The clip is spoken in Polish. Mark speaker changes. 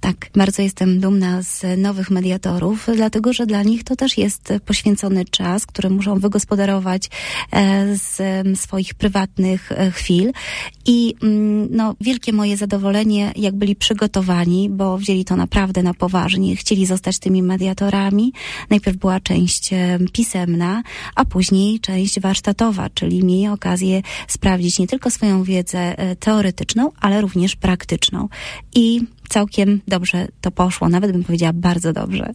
Speaker 1: Tak, bardzo jestem dumna z nowych mediatorów, dlatego że dla nich to też jest poświęcony czas, który muszą wygospodarować z swoich prywatnych chwil. I wielkie moje zadowolenie, jak byli przygotowani, bo wzięli to naprawdę na poważnie, chcieli zostać tymi mediatorami. Najpierw była część pisemna, a później część warsztatowa, czyli mieli okazję sprawdzić nie tylko swoją wiedzę teoretyczną, ale również praktyczną. I całkiem dobrze to poszło, nawet bym powiedziała bardzo dobrze.